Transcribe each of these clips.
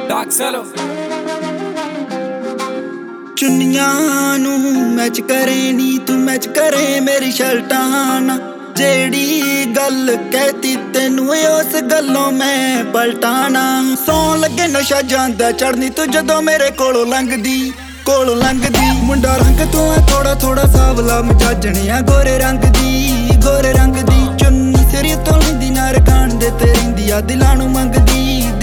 Daxelo ਚੁੰਨੀਆਂ ਨੂੰ match ਕਰੇ ਨੀ ਤੂੰ ਮੈਚ ਕਰੇ ਮੇਰੀ ਸ਼ਰਟਾਂ ਨਾ ਜਿਹੜੀ ਗੱਲ ਕਹਿਤੀ ਤੈਨੂੰ ਉਸ ਗੱਲੋਂ ਮੈਂ ਪਲਟਾਣਾ ਸੌਂ ਲੱਗੇ ਨਸ਼ਾ ਜਾਂਦਾ ਚੜਨੀ ਤੂੰ ਜਦੋਂ ਮੇਰੇ ਕੋਲੋਂ ਲੰਘਦੀ ਮੁੰਡਾ ਰੰਗ ਤੂੰ ਆ ਥੋੜਾ ਥੋੜਾ ਸਾਵਲਾ ਮਜਾਜਣਿਆ ਗੋਰੇ ਰੰਗ ਦੀ ਚੁੰਨੀ ਸਿਰ ਤੋਂ ਲੈਂਦੀ ਨਾ ਰਕਾਨ ਦੇ ਤੇ ਰਹਿੰਦੀ ਆ ਦਿਲਾਂ ਨੂੰ ਮੰਗਦੀ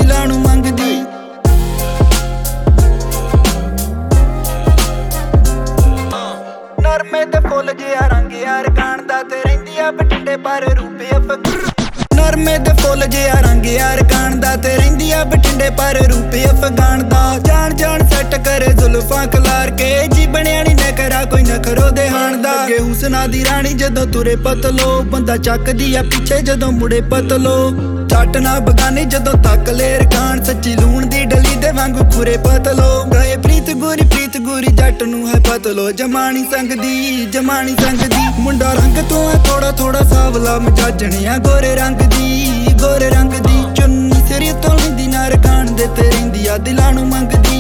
ਨਰਮੇ ਤੇ ਫੁੱਲ ਜਿਹਾ ਰੰਗ ਯਾਰ ਕਾਣ ਦਾ ਤੇ ਰਹਿੰਦੀ ਆ ਬਠਿੰਡੇ ਪਰ ਰੂਪੇ ਨਰਮੇ ਤੇ ਫੁੱਲ ਜਿਹਾ ਰੰਗ ਯਾਰ ਕਾਣ ਦਾ ਤੇ ਰਹਿੰਦੀ ਆ ਬਠਿੰਡੇ ਪਰ ਰੂਪੇ ਅਫਗਾਨ ਦਾ ਜਾਣ ਸੈੱਟ ਕਰੇ ਜ਼ੁਲਫਾਂ ਖਲਾਰ ਕੇ ਜੀ ਬਣਿਆ ਨੀ ਨਖਰਾ ਕੋਈ ਨਖਰੋ ਦੇ ਹਾਣ ਦਾ ਅੱਗੇ ਹੁਸਨਾ ਦੀ ਰਾਣੀ ਜਦੋਂ ਤੁਰੇ ਪਤਲੋ ਬੰਦਾ ਚੱਕਦੀ ਆ ਪਿੱਛੇ ਜਦੋਂ ਮੁੜੇ ਪਤਲੋ ਜੱਟ ਨਾ ਬਗਾਨੀ ਜਦੋਂ ਤੱਕ ਲੇਰ ਕਾਣ ਸੱਚੀ ਲੂਣ ਦੀ ਡਲੀ ਦੇ ਵਾਂਗੂ ਖੁਰੇ ਪਤਲੋ ਗਏ ਪ੍ਰੀਤ ਗੋਰੀ ਜੱਟ ਨੂੰ ਹੈ ਪਤਲੋ ਜਮਾਣੀ ਸੰਗਦੀ ਮੁੰਡਾ ਰੰਗ ਤੂੰ ਹੈ ਥੋੜਾ ਥੋੜਾ ਸਾਵਲਾ ਮਜਾਜਣਿਆ ਗੋਰੇ ਰੰਗ ਦੀ ਚੁੰਨੀ ਸਿਰ ਤੋਂ ਲੈਂਦੀ ਨਾ ਰਕਾਨ ਦੇ ਤੇ ਰਹਿੰਦੀ ਆ ਦਿਲਾਂ ਨੂੰ ਮੰਗਦੀ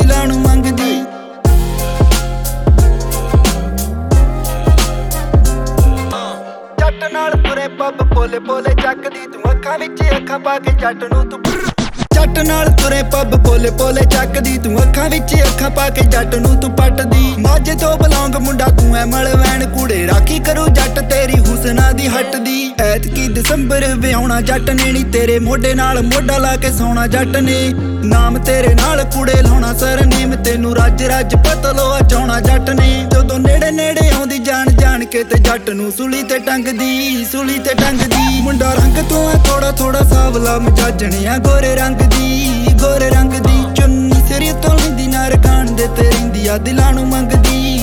ਜੱਟ ਨਾਲ ਤੁਰੇ ਪੱਬ ਪੋਲੇ ਚੱਕਦੀ ਤੂੰ ਅੱਖਾਂ ਵਿੱਚ ਅੱਖਾਂ ਪਾ ਕੇ ਜੱਟ ਨੂੰ ਤੂੰ ਜੱਟ ਨਾਲ ਤੁਰੇ ਪੱਬ ਪੋਲੇ ਚੱਕਦੀ ਤੂੰ ਅੱਖਾਂ ਵਿੱਚ ਅੱਖਾਂ ਪਾ ਕੇ ਜੱਟ ਨੂੰ ਤੂੰ ਪੱਟਦੀ ਮਾਝੇ ਤੋਂ ਬਲੌਂਗ ਮੁੰਡਾ ਤੂੰ ਐ ਮਲਵੈਣ ਕੂੜੇ ਰਾਖੀ ਕਰੂ ਜੱਟ ਤੇਰੀ ਹੁਸਨਾ ਦੀ ਹੱਟਦੀ ਐਤਕੀ ਦਸੰਬਰ ਵਿਆਹੁਣਾ ਜੱਟ ਨੇ ਨੀ ਤੇਰੇ ਮੋਢੇ ਨਾਲ ਮੋਢਾ ਲਾ ਕੇ ਸੌਣਾ ਜੱਟ ਨੇ ਨਾਮ ਤੇਰੇ ਨਾਲ ਕੂੜੇ ਲਾਉਣਾ ਸਰਨੇਮ ਤੈਨੂੰ ਰੱਜ ਪਤਲੋ ਚਾਉਣਾ ਜੱਟ ਨੇ ਜਦੋਂ ਨੇੜੇ ਆਉਂਦੀ ਜਾਣ ਕੇ ਤੇ ਜੱਟ ਨੂੰ ਸੂਲੀ ਤੇ ਟੰਗਦੀ ਮੁੰਡਾ ਰੰਗ ਤੂੰ ਐ ਥੋੜਾ ਸਾਵਲਾ ਮਜਾਜਣਿਆ ਗੋਰੇ ਰੰਗ ਦੀ ਚੁੰਨੀ ਸਿਰ ਤੋਂ ਲੈਂਦੀ ਨਾ ਰਕਾਨ ਦੇ ਤੇ ਰਹਿੰਦੀ ਆ ਦਿਲਾਂ ਨੂੰ ਮੰਗਦੀ